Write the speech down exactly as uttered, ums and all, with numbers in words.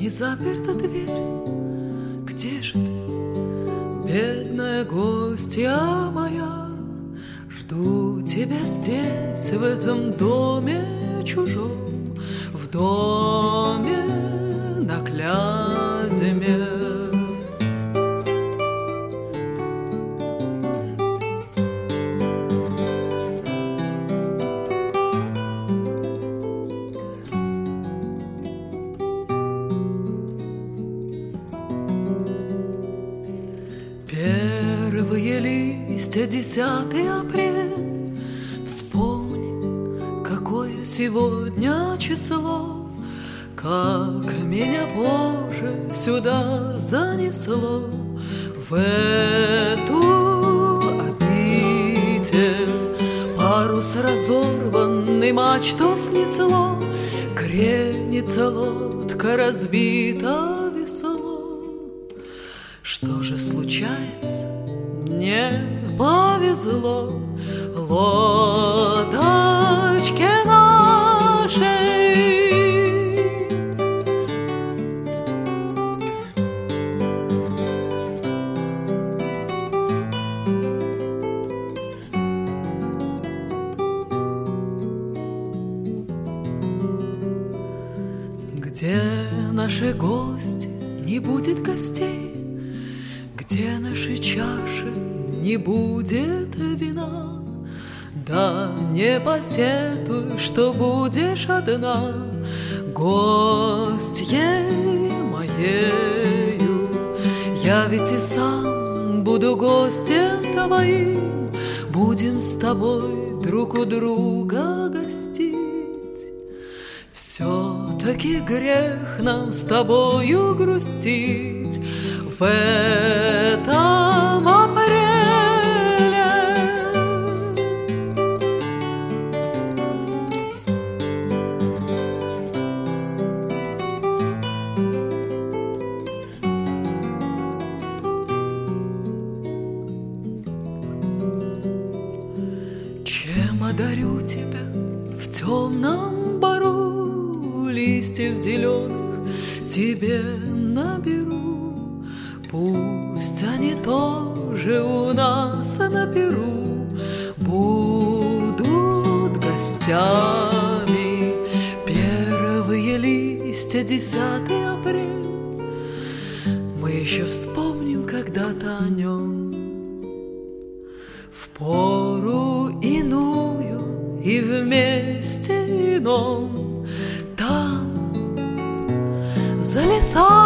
не заперта дверь. Где же ты, бедная гостья моя? Жду тебя здесь, в этом доме чужом, в доме на Клязьме. Первые листья, десятый апрель. Вспомни, какое сегодня число, как меня, Боже, сюда занесло, в эту обитель. Парус разорванный, мачту снесло, кренится лодка, разбита весло. Что же случается? Не повезло лодочке нашей. Где наши гости, не будет гостей. Где наши чаши, не будет вина. Да не посетуй, что будешь одна гостьей моею. Я ведь и сам буду гостем твоим. Будем с тобой друг у друга гостить. Все-таки грех нам с тобою грустить в этом апреле. Чем одарю тебя в темном бару? Листьев зеленых тебе наберу. Пусть они тоже у нас на перу будут гостями. Первые листья, десятый апрель. Мы еще вспомним когда-то о нем. В пору иную и вместе ином. Там, за лесами,